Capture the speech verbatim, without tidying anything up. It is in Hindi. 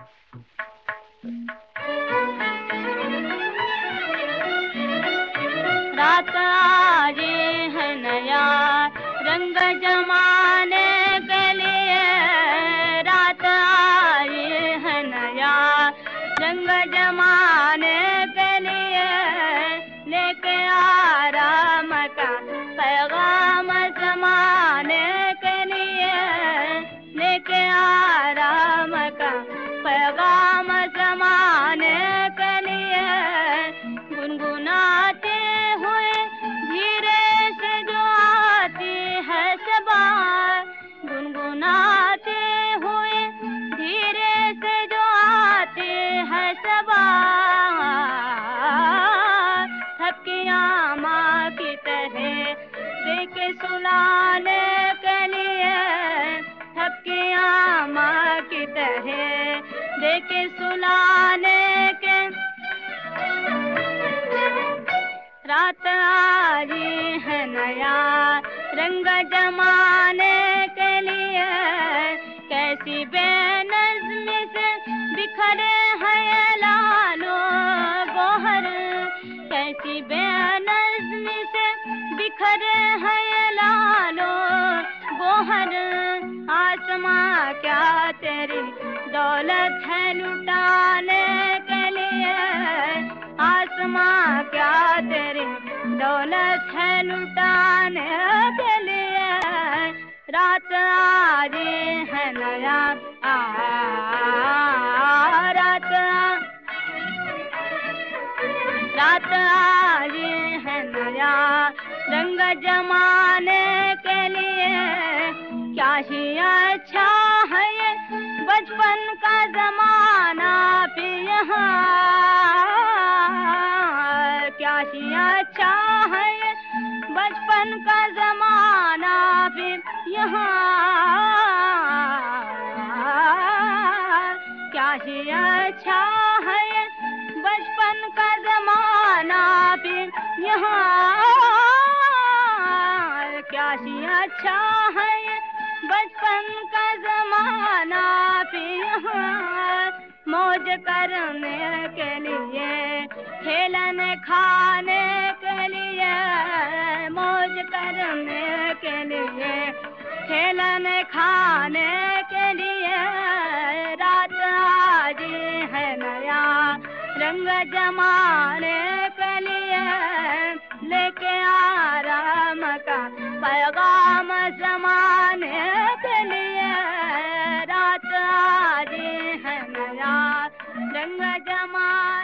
रात आज है नया रंग जमाने के लिए, रात आज है नया रंग जमाने के लिए, लेके आराम का पैगाम जमाने के लिए, लेके आराम का पैगाम जमाने के लिए, गुनगुनाते हुए धीरे से जो आती है सबा, गुनगुनाते हुए धीरे से जो आती है सबा, सबकी आमा की तरह देके सुनाने के लिए, सबकी आमा की तरह देके सुनाने के, रात आज है नया रंग जमाने के लिए, कैसी बेनज़्मी से बिखरे हैं ये लालो गोहर, कैसी बेनज़्मी से बिखरे हैं ये लालो गोहर, आसमां क्या तेरी दौलत है लुटाने के लिए, आसमां क्या तेरी दौलत है लुटाने के लिए, रात आज है नया आ, रात रात आज है नया रंग जमाने के लिए, क्या ही अच्छा है ये बचपन का जमाना भी यहाँ, क्या ही अच्छा है ये बचपन का जमाना फिर यहाँ, क्या ही अच्छा है ये बचपन का जमाना फिर यहाँ, क्या ही अच्छा है ये बचपन का जमाना फिर यहाँ, मौज करने के लिए खेलने खाने के लिए, मौज करने के लिए खेलने खाने के लिए, रात आज है नया रंग जमाने के लिए, लेके आराम का पैगाम जमाने के लिए, रात आज है नया रंग जमाने